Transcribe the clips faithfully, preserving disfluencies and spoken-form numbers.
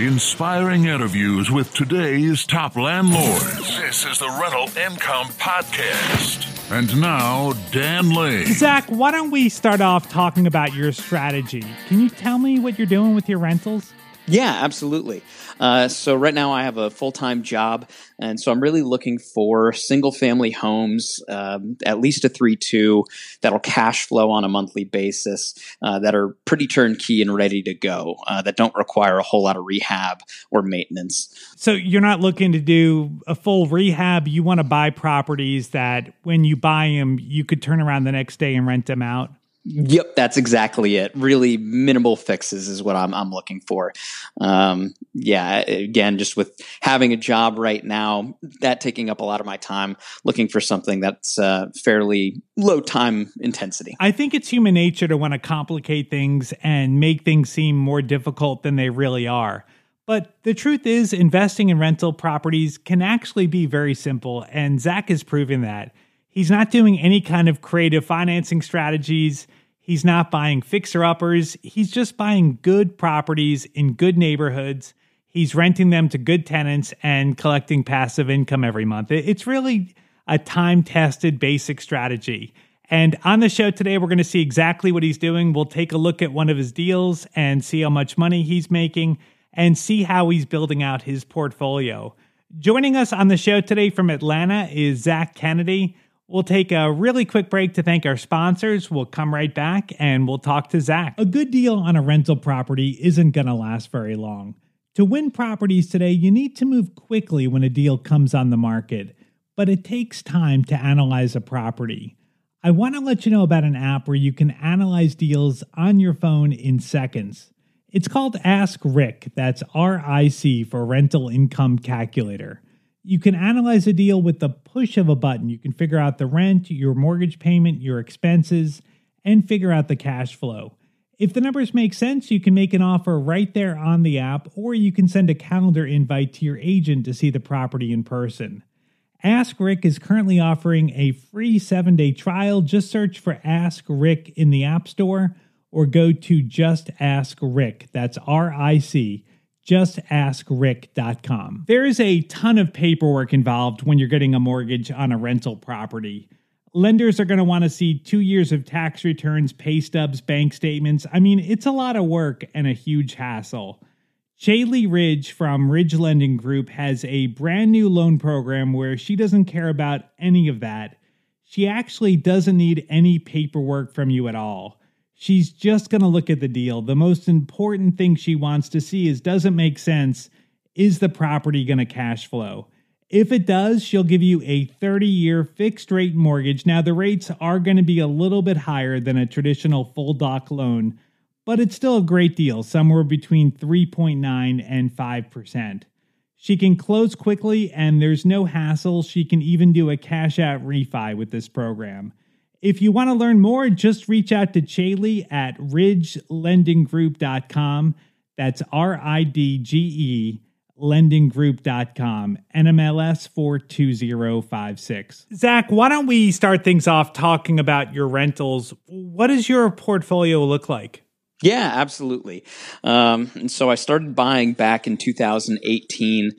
Inspiring interviews with today's top landlords. This is the Rental Income Podcast. And now, Dan Lane. Zach, why don't we start off talking about your strategy? Can you tell me what you're doing with your rentals? Yeah, absolutely. Uh, so right now I have a full-time job, and so I'm really looking for single-family homes, um, at least a three two, that'll cash flow on a monthly basis, uh, that are pretty turnkey and ready to go, uh, that don't require a whole lot of rehab or maintenance. So you're not looking to do a full rehab. You want to buy properties that when you buy them, you could turn around the next day and rent them out? Yep, that's exactly it. Really minimal fixes is what I'm I'm looking for. Um, yeah, again, just with having a job right now, that taking up a lot of my time, looking for something that's uh, fairly low time intensity. I think it's human nature to want to complicate things and make things seem more difficult than they really are. But the truth is, investing in rental properties can actually be very simple, and Zach has proven that. He's not doing any kind of creative financing strategies. He's not buying fixer-uppers. He's just buying good properties in good neighborhoods. He's renting them to good tenants and collecting passive income every month. It's really a time-tested basic strategy. And on the show today, we're going to see exactly what he's doing. We'll take a look at one of his deals and see how much money he's making and see how he's building out his portfolio. Joining us on the show today from Atlanta is Zach Kennedy. We'll take a really quick break to thank our sponsors. We'll come right back and we'll talk to Zach. A good deal on a rental property isn't going to last very long. To win properties today, you need to move quickly when a deal comes on the market, but it takes time to analyze a property. I want to let you know about an app where you can analyze deals on your phone in seconds. It's called Ask Rick. That's R I C for Rental Income Calculator. You can analyze a deal with the push of a button. You can figure out the rent, your mortgage payment, your expenses, and figure out the cash flow. If the numbers make sense, you can make an offer right there on the app, or you can send a calendar invite to your agent to see the property in person. Ask Rick is currently offering a free seven-day trial. Just search for Ask Rick in the App Store or go to Just Ask Rick. That's R I C. just ask rick dot com. There is a ton of paperwork involved when you're getting a mortgage on a rental property. Lenders are going to want to see two years of tax returns, pay stubs, bank statements. I mean, it's a lot of work and a huge hassle. Shaylee Ridge from Ridge Lending Group has a brand new loan program where she doesn't care about any of that. She actually doesn't need any paperwork from you at all. She's just going to look at the deal. The most important thing she wants to see is, does it make sense? Is the property going to cash flow? If it does, she'll give you a thirty-year fixed rate mortgage. Now, the rates are going to be a little bit higher than a traditional full doc loan, but it's still a great deal, somewhere between three point nine and five percent. She can close quickly and there's no hassle. She can even do a cash out refi with this program. If you want to learn more, just reach out to Shaylee at ridge lending group dot com. That's R I D G E lending group dot com, N M L S four two zero five six. Zach, why don't we start things off talking about your rentals? What does your portfolio look like? Yeah, absolutely. Um, and so I started buying back in two thousand eighteen,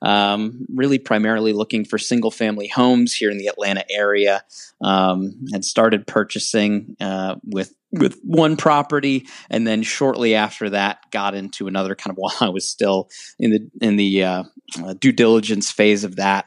um, really primarily looking for single-family homes here in the Atlanta area. Um, and started purchasing uh, with with one property, and then shortly after that, got into another kind of while I was still in the in the uh, uh, due diligence phase of that.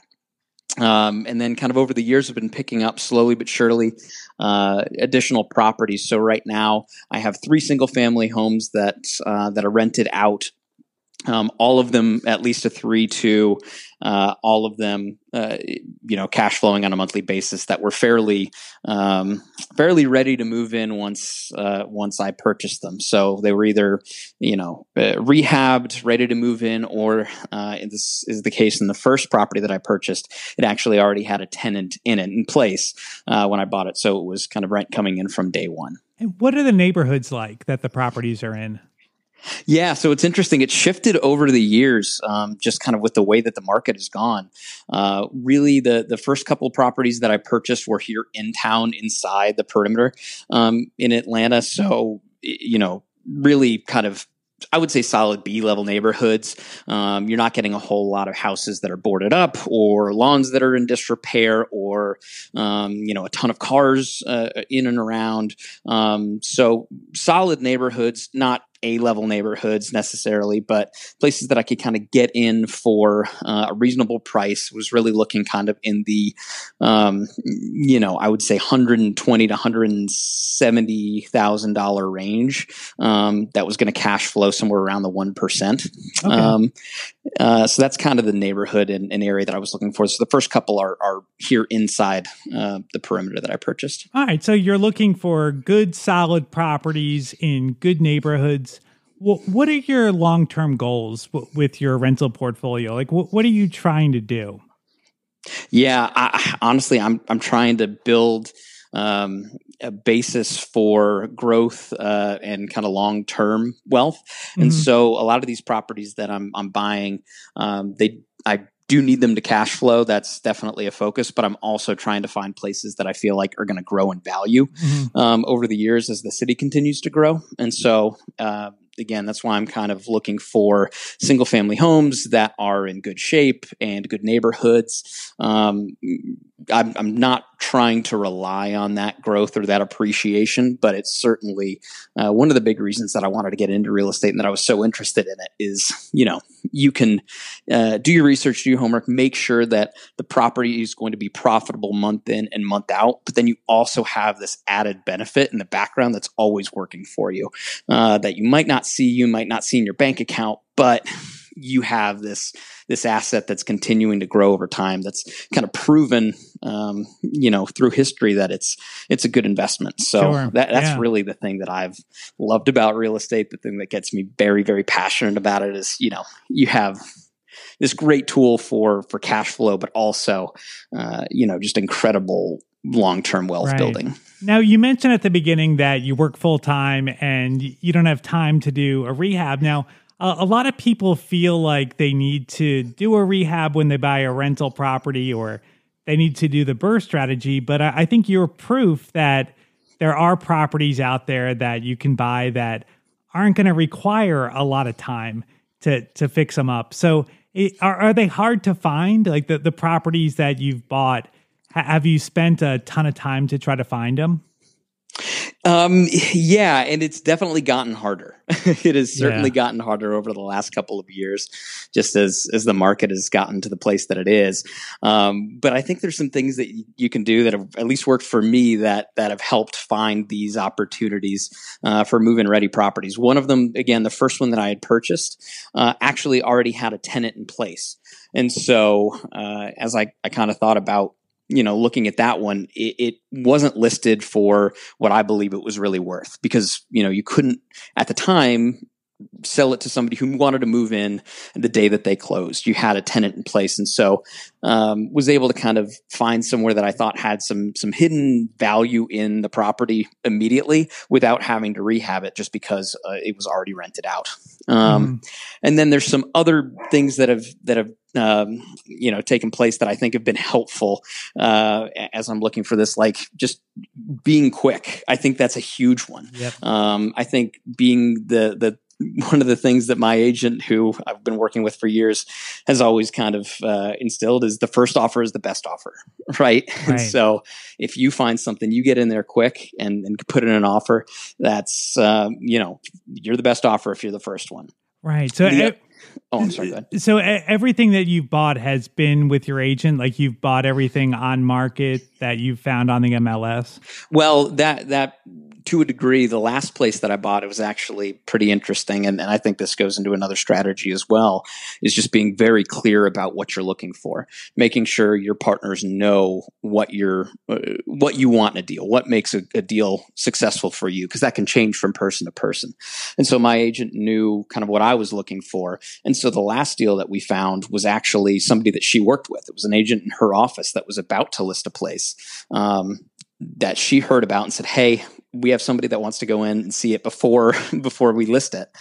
Um, and then kind of over the years, I've been picking up slowly but surely uh, additional properties. So right now I have three single family homes that uh, that are rented out. Um, all of them at least a three two, uh, all of them, uh, you know, cash flowing on a monthly basis that were fairly, um, fairly ready to move in once, uh, once I purchased them. So they were either, you know, uh, rehabbed, ready to move in, or, uh, and this is the case in the first property that I purchased. It actually already had a tenant in it in place, uh, when I bought it. So it was kind of rent coming in from day one. And what are the neighborhoods like that the properties are in? Yeah, so it's interesting. It's shifted over the years, um, just kind of with the way that the market has gone. Uh, really, the the first couple of properties that I purchased were here in town, inside the perimeter, um, in Atlanta. So, you know, really kind of I would say solid B-level neighborhoods. Um, you're not getting a whole lot of houses that are boarded up or lawns that are in disrepair or, um, you know, a ton of cars uh, in and around. Um, so solid neighborhoods, not A-level neighborhoods necessarily, but places that I could kind of get in for uh, a reasonable price. Was really looking kind of in the, um, you know, I would say one hundred twenty to one hundred seventy thousand dollars range. Um, that was going to cash flow somewhere around the one percent. Okay. Um, uh, so that's kind of the neighborhood and, and area that I was looking for. So the first couple are, are here inside uh, the perimeter that I purchased. All right. So you're looking for good, solid properties in good neighborhoods. Well, what are your long-term goals w- with your rental portfolio? Like, wh- what are you trying to do? Yeah, I, honestly, I'm I'm trying to build um, a basis for growth uh, and kind of long-term wealth. Mm-hmm. And so, a lot of these properties that I'm I'm buying, um, they I do need them to cash flow. That's definitely a focus. But I'm also trying to find places that I feel like are going to grow in value mm-hmm. um, over the years as the city continues to grow. And so. Uh, Again, that's why I'm kind of looking for single family homes that are in good shape and good neighborhoods. Um, I'm, I'm not trying to rely on that growth or that appreciation, but it's certainly uh, one of the big reasons that I wanted to get into real estate and that I was so interested in it is, you know, you can uh, do your research, do your homework, make sure that the property is going to be profitable month in and month out, but then you also have this added benefit in the background that's always working for you uh, that you might not see, you might not see in your bank account, but you have this this asset that's continuing to grow over time. That's kind of proven, um, you know, through history that it's it's a good investment. So sure. that, that's yeah. really the thing that I've loved about real estate. The thing that gets me very, very passionate about it is, you know, you have this great tool for for cash flow, but also, uh, you know, just incredible long-term wealth right. building. Now, you mentioned at the beginning that you work full-time and you don't have time to do a rehab. Now, uh, a lot of people feel like they need to do a rehab when they buy a rental property or they need to do the BRRRR strategy. But I, I think you're proof that there are properties out there that you can buy that aren't going to require a lot of time to, to fix them up. So it, are, are they hard to find? Like the, the properties that you've bought, have you spent a ton of time to try to find them? Um, yeah, and it's definitely gotten harder. It has certainly yeah. gotten harder over the last couple of years, just as as the market has gotten to the place that it is. Um, but I think there's some things that y- you can do that have at least worked for me that that have helped find these opportunities uh, for move-in ready properties. One of them, again, the first one that I had purchased, uh, actually already had a tenant in place, and so uh, as I I kind of thought about. You know, looking at that one, it, it wasn't listed for what I believe it was really worth because, you know, you couldn't at the time sell it to somebody who wanted to move in the day that they closed. You had a tenant in place. And so um, was able to kind of find somewhere that I thought had some some hidden value in the property immediately without having to rehab it just because uh, it was already rented out. Um, mm. And then there's some other things that have that have um, you know taken place that I think have been helpful uh, as I'm looking for this, like just being quick. I think that's a huge one. Yep. Um, I think being the the one of the things that my agent, who I've been working with for years, has always kind of uh, instilled is the first offer is the best offer, right? right? And so if you find something, you get in there quick and, and put in an offer, that's, uh, you know, you're the best offer if you're the first one. Right. So, the, oh, I'm sorry, go ahead. So everything that you've bought has been with your agent? Like you've bought everything on market that you've found on the M L S? Well, that, that, to a degree, the last place that I bought, it was actually pretty interesting. And, and I think this goes into another strategy as well, is just being very clear about what you're looking for, making sure your partners know what you're, uh, what you want in a deal, what makes a, a deal successful for you, because that can change from person to person. And so my agent knew kind of what I was looking for. And so the last deal that we found was actually somebody that she worked with. It was an agent in her office that was about to list a place um, that she heard about and said, hey, we have somebody that wants to go in and see it before before we list it.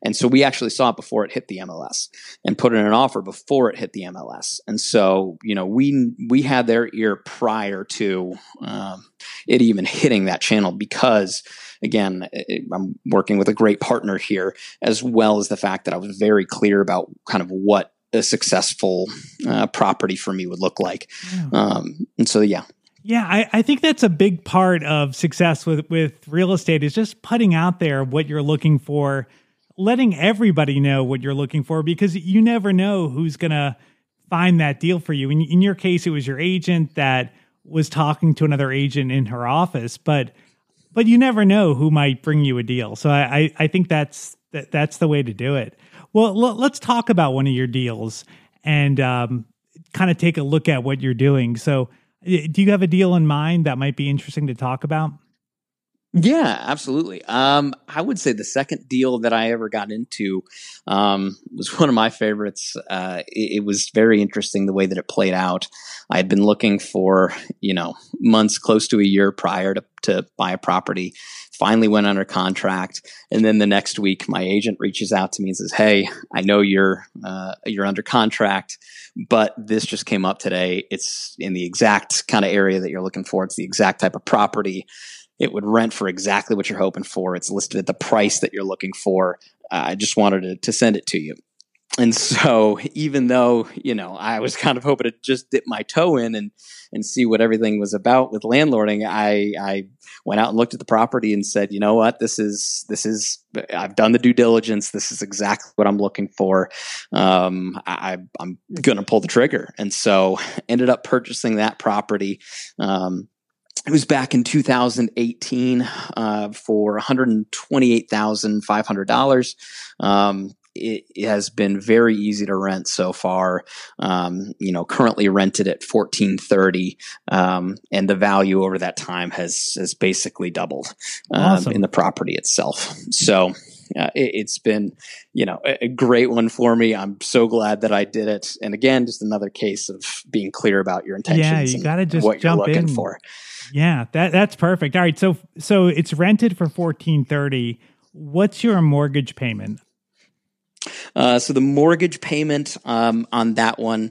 And so we actually saw it before it hit the M L S and put in an offer before it hit the M L S. And so, you know, we we had their ear prior to um, it even hitting that channel because, again, it, I'm working with a great partner here, as well as the fact that I was very clear about kind of what a successful uh, property for me would look like. Yeah. Um, and so, yeah. Yeah, I, I think that's a big part of success with, with real estate is just putting out there what you're looking for, letting everybody know what you're looking for, because you never know who's going to find that deal for you. In, in your case, it was your agent that was talking to another agent in her office, but but you never know who might bring you a deal. So I, I, I think that's that, that's the way to do it. Well, l- let's talk about one of your deals and um, kind of take a look at what you're doing. So do you have a deal in mind that might be interesting to talk about? Yeah, absolutely. Um, I would say the second deal that I ever got into um, was one of my favorites. Uh, it, it was very interesting the way that it played out. I had been looking for, you know, months, close to a year prior to, to buy a property. Finally went under contract, and then the next week, my agent reaches out to me and says, "Hey, I know you're uh, you're under contract, but this just came up today. It's in the exact kind of area that you're looking for. It's the exact type of property. It would rent for exactly what you're hoping for. It's listed at the price that you're looking for. Uh, I just wanted to, to send it to you." And so even though, you know, I was kind of hoping to just dip my toe in and, and see what everything was about with landlording, I, I went out and looked at the property and said, you know what, this is, this is, I've done the due diligence. This is exactly what I'm looking for. Um, I, I'm going to pull the trigger. And so ended up purchasing that property. Um, It was back in two thousand eighteen uh, for one hundred twenty-eight thousand five hundred dollars. Um, it, it has been very easy to rent so far. Um, you know, currently rented at fourteen thirty, um, and the value over that time has has basically doubled um, Awesome. in the property itself. So. Uh, it, it's been, you know, a, a great one for me. I'm so glad that I did it. And again, just another case of being clear about your intentions. Yeah, you and got to just what jump you're looking in. for. Yeah, that that's perfect. All right, so so it's rented for fourteen thirty. What's your mortgage payment? Uh, so the mortgage payment um, on that one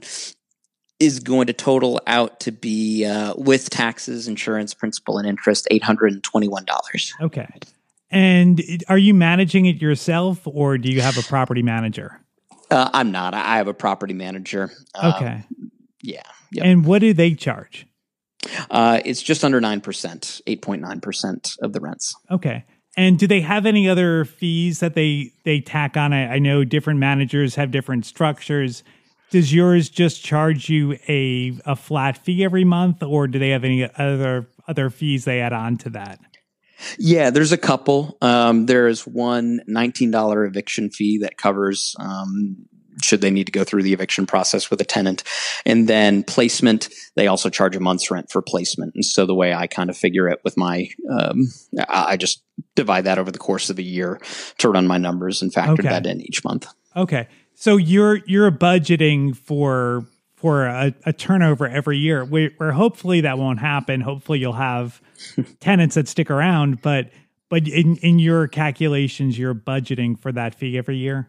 is going to total out to be uh, with taxes, insurance, principal, and interest, eight hundred and twenty-one dollars. Okay. And are you managing it yourself, or do you have a property manager? Uh, I'm not. I have a property manager. Um, Okay. Yeah. Yep. And what do they charge? Uh, it's just under nine percent, eight point nine percent of the rents. Okay. And do they have any other fees that they, they tack on? I, I know different managers have different structures. Does yours just charge you a, a flat fee every month, or do they have any other other fees they add on to that? Yeah, there's a couple. Um, there's one nineteen dollars eviction fee that covers um, should they need to go through the eviction process with a tenant. And then placement, they also charge a month's rent for placement. And so the way I kind of figure it with my, um, I just divide that over the course of a year to run my numbers and factor Okay. that in each month. Okay. So you're you're budgeting for for a, a turnover every year, where, where hopefully that won't happen. Hopefully you'll have tenants that stick around, but but in, in your calculations, you're budgeting for that fee every year?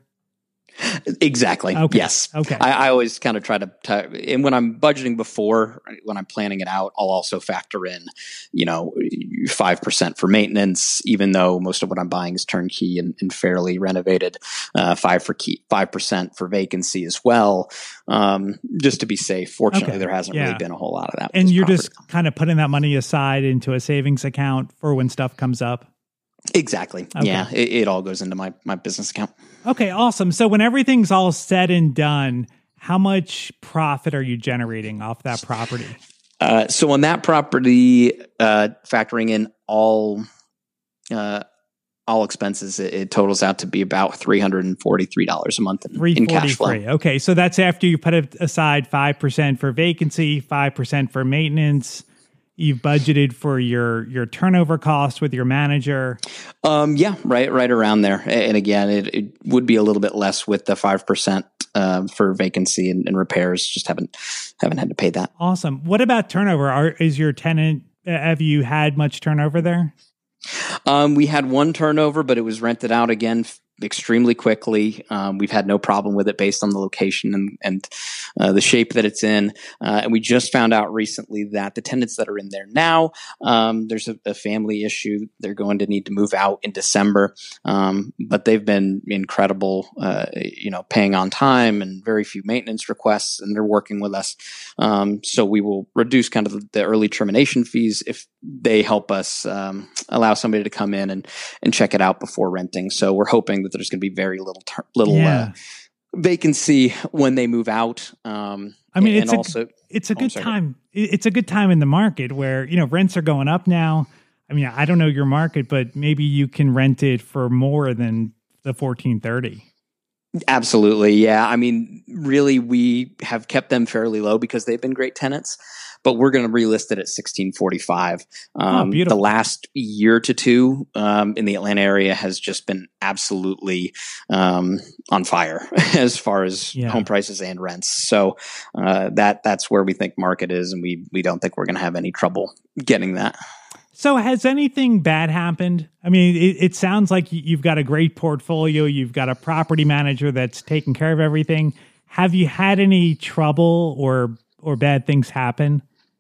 Exactly. Okay. Yes. Okay. I, I always kind of try to, t- and when I'm budgeting before, when I'm planning it out, I'll also factor in, you know, five percent for maintenance, even though most of what I'm buying is turnkey and, and fairly renovated, uh, five for key, five percent for vacancy as well. Um, just to be safe. Fortunately, Okay. there hasn't Yeah. really been a whole lot of that. with And this you're property. just kind of putting that money aside into a savings account for when stuff comes up? Exactly. Okay. Yeah. It, it all goes into my, my business account. Okay, awesome. So when everything's all said and done, how much profit are you generating off that property? Uh, so on that property, uh, factoring in all, uh, all expenses, it, it totals out to be about three hundred forty-three dollars a month in, in cash flow. Okay, so that's after you put aside five percent for vacancy, five percent for maintenance. You've budgeted for your your turnover cost with your manager. Um, yeah, right, right around there. And again, it, it would be a little bit less with the five percent uh, for vacancy and, and repairs. Just haven't haven't had to pay that. Awesome. What about turnover? Are, is your tenant? Have you had much turnover there? Um, we had one turnover, but it was rented out again extremely quickly. Um, we've had no problem with it based on the location and, and uh, the shape that it's in. Uh, and we just found out recently that the tenants that are in there now, um, there's a, a family issue. They're going to need to move out in December. Um, but they've been incredible, uh, you know, paying on time and very few maintenance requests, and they're working with us. Um, so we will reduce kind of the, the early termination fees if they help us um, allow somebody to come in and, and check it out before renting. So we're hoping that there's going to be very little ter- little yeah. uh, vacancy when they move out. Um, I mean, and it's a, also it's a oh, good sorry. time. It's a good time in the market where, you know, rents are going up now. I mean, I don't know your market, but maybe you can rent it for more than the fourteen thirty. Absolutely. Yeah. I mean, really, we have kept them fairly low because they've been great tenants, but we're going to relist it at sixteen forty-five. Um, Oh, beautiful. The last year to two um, in the Atlanta area has just been absolutely um, on fire as far as Yeah. home prices and rents. So uh, that that's where we think market is, and we we don't think we're going to have any trouble getting that. So has anything bad happened? I mean, it, it sounds like you've got a great portfolio. You've got a property manager that's taking care of everything. Have you had any trouble or or bad things happen?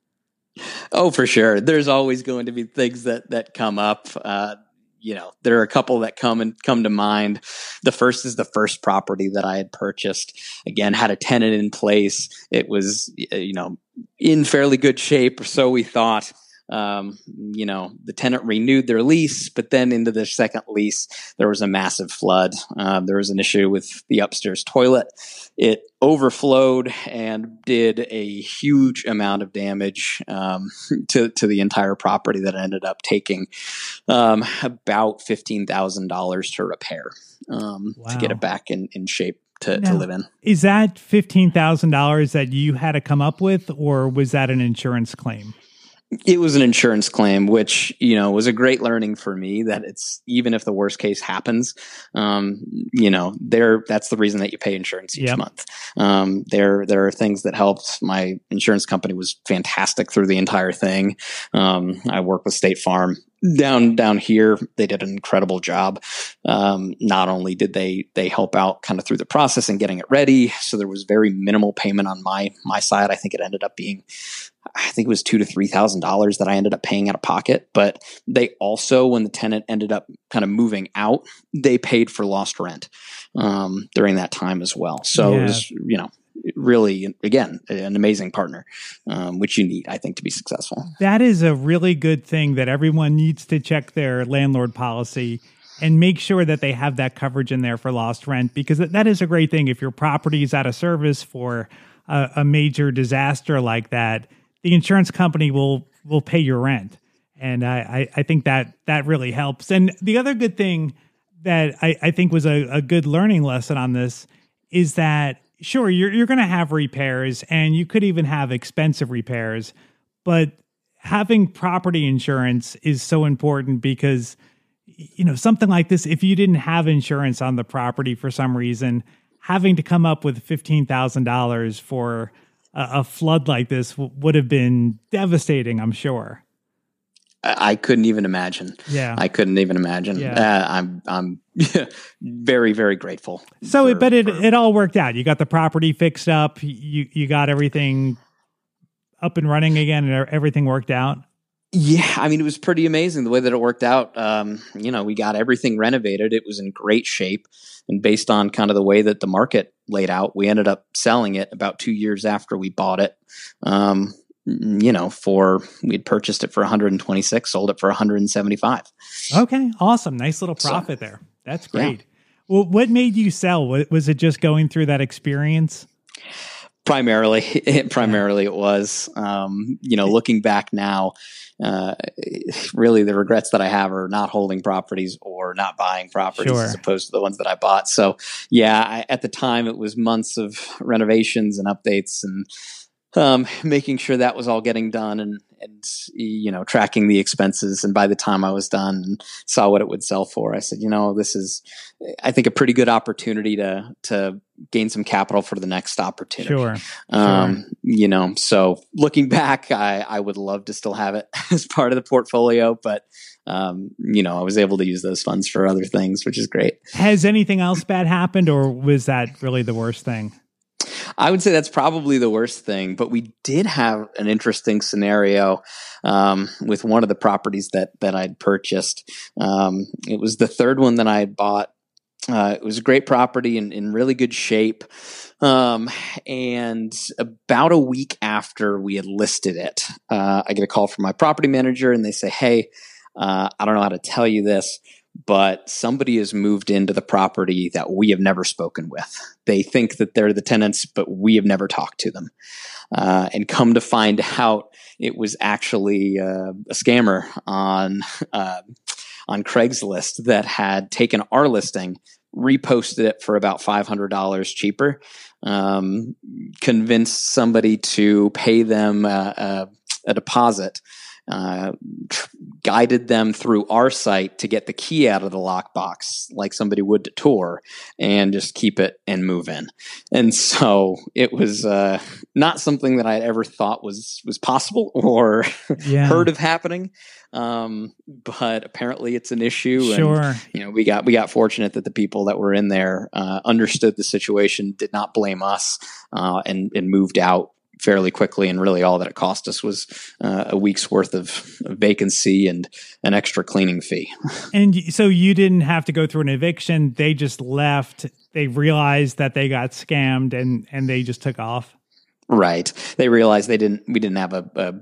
Oh, for sure. There's always going to be things that that come up. Uh, you know, there are a couple that come and come to mind. The first is the first property that I had purchased. Again, had a tenant in place. It was, you know, in fairly good shape, or so we thought. Um, you know, the tenant renewed their lease, but then into their second lease, there was a massive flood. Um, there was an issue with the upstairs toilet. It overflowed and did a huge amount of damage um, to, to the entire property that ended up taking um, about fifteen thousand dollars to repair um, Wow. to get it back in, in shape to, Now, to live in. Is that fifteen thousand dollars that you had to come up with, or was that an insurance claim? It was an insurance claim, which, you know, was a great learning for me, that it's, even if the worst case happens, um, you know, there, that's the reason that you pay insurance each Yep. month. Um, there, there are things that helped. My insurance company was fantastic through the entire thing. Um, I work with State Farm down, down here. They did an incredible job. Um, not only did they, they help out kind of through the process and getting it ready. So there was very minimal payment on my, my side. I think it ended up being, I think it was two to three thousand dollars that I ended up paying out of pocket. But they also, when the tenant ended up kind of moving out, they paid for lost rent um, during that time as well. So Yeah. it was, you know, really, again, an amazing partner, um, which you need, I think, to be successful. That is a really good thing that everyone needs to check their landlord policy and make sure that they have that coverage in there for lost rent, because that is a great thing. If your property is out of service for a, a major disaster like that, the insurance company will will pay your rent. And I, I, I think that that really helps. And the other good thing that I, I think was a, a good learning lesson on this is that, sure, you're you're going to have repairs, and you could even have expensive repairs, but having property insurance is so important because, you know, something like this, if you didn't have insurance on the property for some reason, having to come up with fifteen thousand dollars for a, a flood like this w- would have been devastating, I'm sure. I, I couldn't even imagine. Yeah. I couldn't even imagine. Yeah. Uh, I'm, I'm very, very grateful. So, for- it, but it, for- it all worked out. You got the property fixed up. You, you got everything up and running again, and everything worked out. Yeah, I mean, it was pretty amazing the way that it worked out. Um, you know, we got everything renovated. It was in great shape. And based on kind of the way that the market laid out, we ended up selling it about two years after we bought it. Um, you know, for, we'd purchased it for one hundred twenty-six, sold it for one hundred seventy-five. Okay, awesome. Nice little profit So, there. That's yeah. great. Well, what made you sell? Wa- Was it just going through that experience? Primarily, primarily it was, um, you know, looking back now, uh, really the regrets that I have are not holding properties or not buying properties Sure. as opposed to the ones that I bought. So yeah, I, at the time it was months of renovations and updates and um, making sure that was all getting done and, and, you know, tracking the expenses. And by the time I was done and saw what it would sell for, I said, you know, this is, I think, a pretty good opportunity to, to gain some capital for the next opportunity. Sure. Um, sure. You know, so looking back, I, I would love to still have it as part of the portfolio, but, um, you know, I was able to use those funds for other things, which is great. Has anything else bad happened, or was that really the worst thing? I would say that's probably the worst thing, but we did have an interesting scenario um, with one of the properties that that I'd purchased. Um, it was the third one that I had bought. Uh, it was a great property in, in really good shape. Um, and about a week after we had listed it, uh, I get a call from my property manager, and they say, hey, uh, I don't know how to tell you this, but somebody has moved into the property that we have never spoken with. They think that they're the tenants, but we have never talked to them. Uh, and come to find out, it was actually uh, a scammer on uh, on Craigslist that had taken our listing, reposted it for about five hundred dollars cheaper, um, convinced somebody to pay them uh, a, a deposit, uh, tr- guided them through our site to get the key out of the lockbox like somebody would to tour, and just keep it and move in. And so it was uh, not something that I had ever thought was was possible or yeah. heard of happening. Um, but apparently it's an issue. Sure. And, you know, we got, we got fortunate that the people that were in there, uh, understood the situation, did not blame us, uh, and, and moved out fairly quickly. And really all that it cost us was, uh, a week's worth of, of vacancy and an extra cleaning fee. And so you didn't have to go through an eviction. They just left. They realized that they got scammed, and, and they just took off. Right. They realized they didn't, we didn't have a, a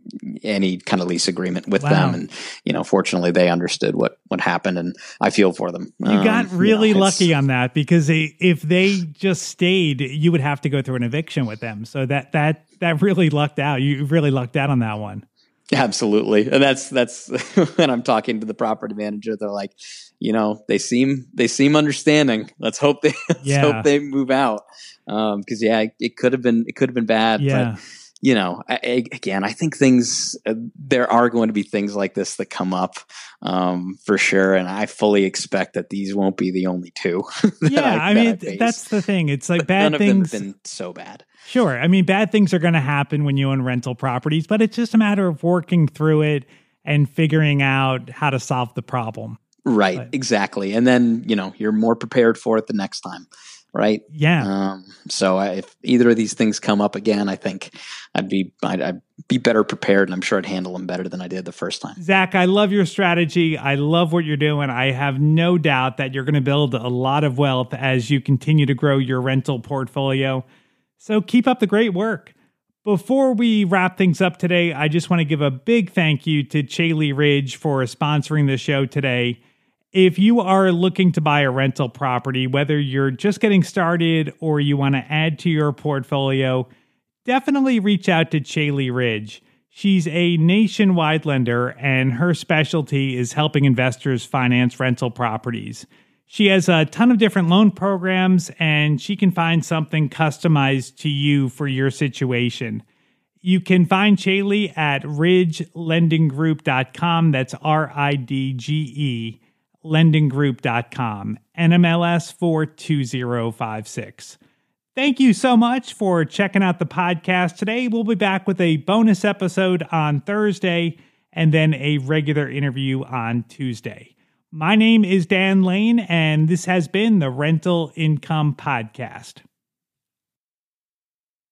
any kind of lease agreement with wow. them. And, you know, fortunately they understood what, what happened, and I feel for them. You um, got really you know, lucky on that, because they, if they just stayed, you would have to go through an eviction with them. So that, that, that really lucked out. You really lucked out on that one. Absolutely. And that's, that's when I'm talking to the property manager, they're like, you know, they seem, they seem understanding. Let's hope they, let's yeah. hope they move out. Um, cause yeah, it could have been, it could have been bad, yeah. but you know, I, I, again, I think things, uh, there are going to be things like this that come up, um, for sure. And I fully expect that these won't be the only two. yeah. I, I mean, I that's the thing. It's like but bad none things. of them have been so bad. Sure. I mean, bad things are going to happen when you own rental properties, but it's just a matter of working through it and figuring out how to solve the problem. Right. But, exactly. And then, you know, you're more prepared for it the next time. Right. Yeah. Um, so I, if either of these things come up again, I think I'd be, I'd, I'd be better prepared, and I'm sure I'd handle them better than I did the first time. Zach, I love your strategy. I love what you're doing. I have no doubt that you're going to build a lot of wealth as you continue to grow your rental portfolio. So keep up the great work. Before we wrap things up today, I just want to give a big thank you to Chaley Ridge for sponsoring the show today. If you are looking to buy a rental property, whether you're just getting started or you want to add to your portfolio, definitely reach out to Chaley Ridge. She's a nationwide lender, and her specialty is helping investors finance rental properties. She has a ton of different loan programs, and she can find something customized to you for your situation. You can find Chaley at ridge lending group dot com. That's R I D G E. lending group dot com, N M L S four two zero five six. Thank you so much for checking out the podcast today. We'll be back with a bonus episode on Thursday and then a regular interview on Tuesday. My name is Dan Lane, and this has been the Rental Income Podcast.